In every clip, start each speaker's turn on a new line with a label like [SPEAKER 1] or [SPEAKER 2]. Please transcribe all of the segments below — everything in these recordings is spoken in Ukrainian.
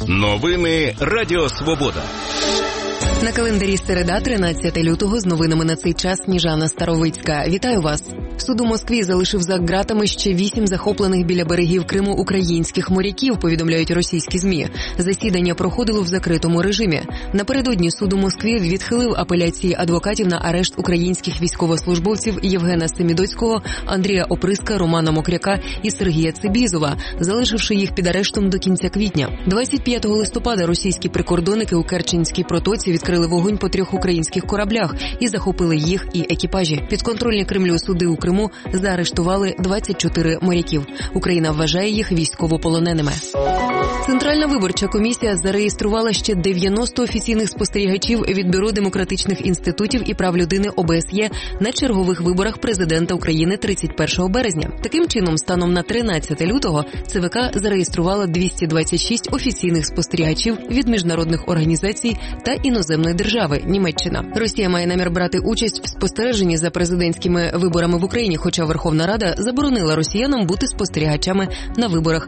[SPEAKER 1] Новини Радіо Свобода.
[SPEAKER 2] На календарі середа, 13 лютого, з новинами на цей час Сніжана Старовицька. Вітаю вас. Суд у Москві залишив за ґратами ще 8 захоплених біля берегів Криму українських моряків, повідомляють російські ЗМІ. Засідання проходило в закритому режимі. Напередодні суд у Москві відхилив апеляції адвокатів на арешт українських військовослужбовців Євгена Семідоцького, Андрія Оприска, Романа Мокряка і Сергія Цибізова, залишивши їх під арештом до кінця квітня. 25 листопада російські прикордонники у Керченській протоці відкрили вогонь по 3 українських кораблях і захопили їх і екіпажі. Підконтрольні Кремлю суди у Криму заарештували 24 моряків. Україна вважає їх військовополоненими. Центральна виборча комісія зареєструвала ще 90 офіційних спостерігачів від Бюро демократичних інститутів і прав людини ОБСЄ на чергових виборах президента України 31 березня. Таким чином, станом на 13 лютого ЦВК зареєструвала 226 офіційних спостерігачів від міжнародних організацій та іноземної держави – Німеччина. Росія має намір брати участь в спостереженні за президентськими виборами в Україні, хоча Верховна Рада заборонила росіянам бути спостерігачами на виборах.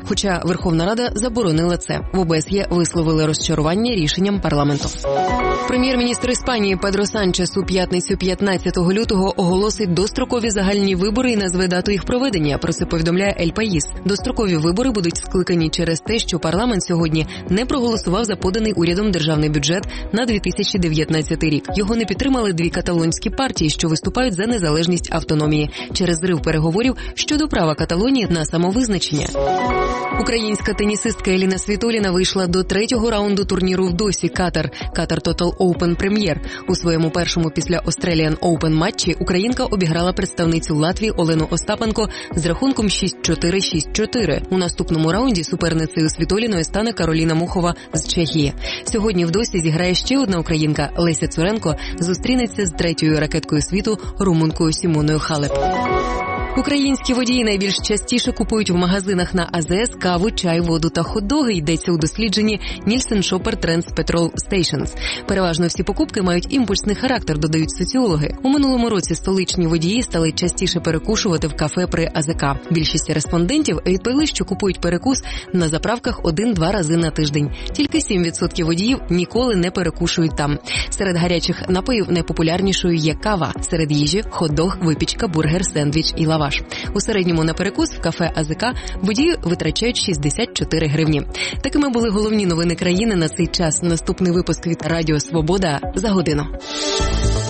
[SPEAKER 2] В ОБСЄ висловили розчарування рішенням парламенту. Прем'єр-міністр Іспанії Педро Санчес у п'ятницю 15 лютого оголосить дострокові загальні вибори і назве дату їх проведення. Про це повідомляє Ель Паїс. Дострокові вибори будуть скликані через те, що парламент сьогодні не проголосував за поданий урядом державний бюджет на 2019 рік. Його не підтримали 2 каталонські партії, що виступають за незалежність автономії, через зрив переговорів щодо права Каталонії на самовизначення. Українська тенісистка Еліна Світоліна вийшла до 3-го раунду турніру в Досі, Катар Total Open Premier. У своєму першому після Australian Open матчі українка обіграла представницю Латвії Олену Остапенко з рахунком 6-4-6-4. У наступному раунді суперницею Світоліної стане Кароліна Мухова з Чехії. Сьогодні в Досі зіграє ще одна українка – Леся Цуренко, зустрінеться з 3-ю ракеткою світу – румункою Сімоною Халеп. Українські водії найбільш частіше купують в магазинах на АЗС каву, чай, воду та хот-доги, йдеться у дослідженні Nielsen Shopper Trends Petrol Stations. Переважно всі покупки мають імпульсний характер, додають соціологи. У минулому році столичні водії стали частіше перекушувати в кафе при АЗК. Більшість респондентів відповіли, що купують перекус на заправках 1-2 рази на тиждень. Тільки 7% водіїв ніколи не перекушують там. Серед гарячих напоїв найпопулярнішою є кава. Серед їжі – хот-дог, випічка, бургер, сендвіч і лаваш. У середньому на перекус в кафе АЗК водії витрачають 64 гривні. Такими були головні новини країни на цей час. Наступний випуск від Радіо Свобода за годину.